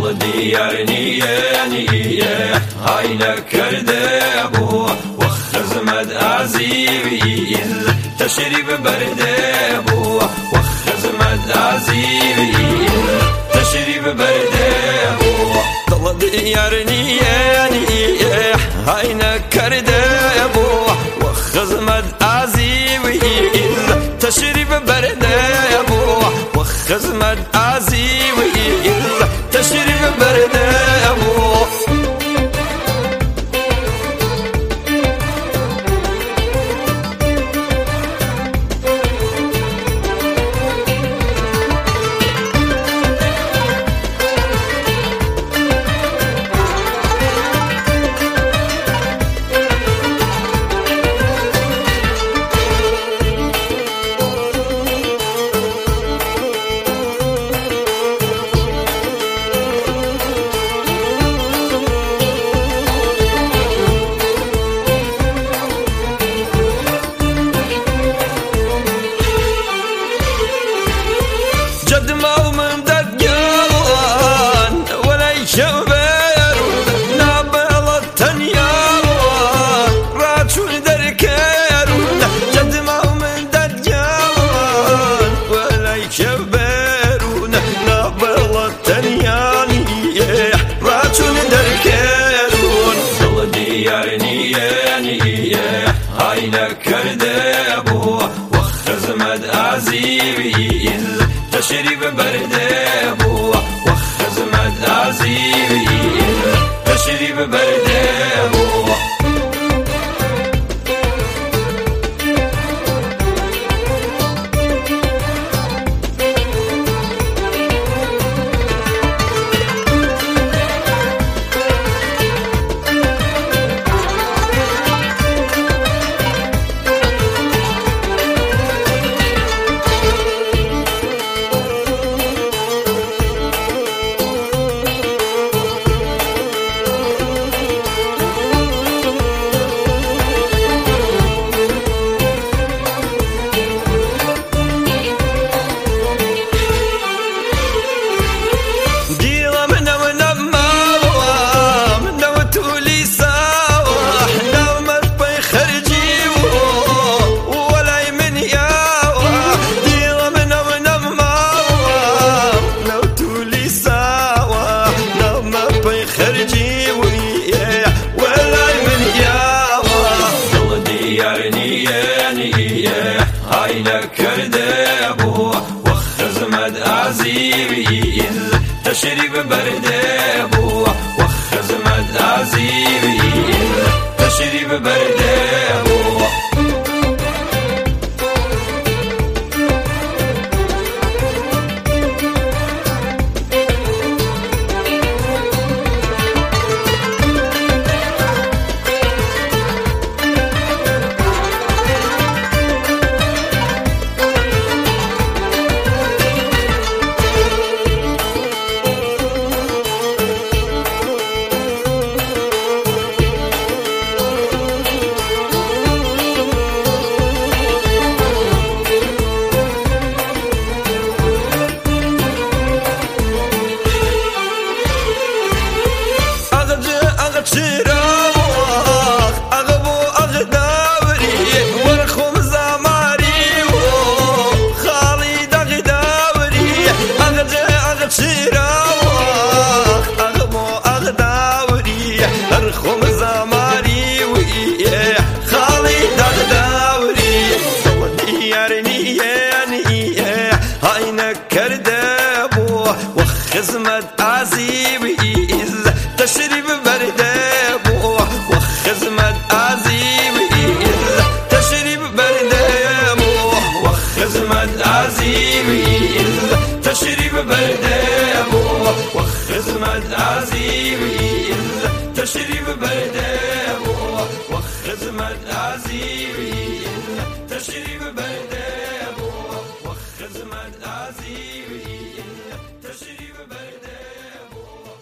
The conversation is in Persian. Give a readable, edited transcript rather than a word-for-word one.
دل دیار نیه های نکرده بو و خزمت عزیزی تشریف برده بو و خزمت عزیزی تشریف برده بو دل دیار نیه های نکرده بو و خزمت عزیزی تشریف برده بو و خزمت عزیزی تشریف برده بو های نکرده بو و خزمت عزیزی تشریف برده بو و خزمت عزیزی تشریف برده بو های نکرده بو و خزمت عزیزی تشریف برده بو و خزمت عزیزی تشریف برده بو خزمت عزیزی تشریف برده بو و خزمت عزیزی تشریف برده بو و خزمت عزیزی تشریف برده بو و خزمت عزیزی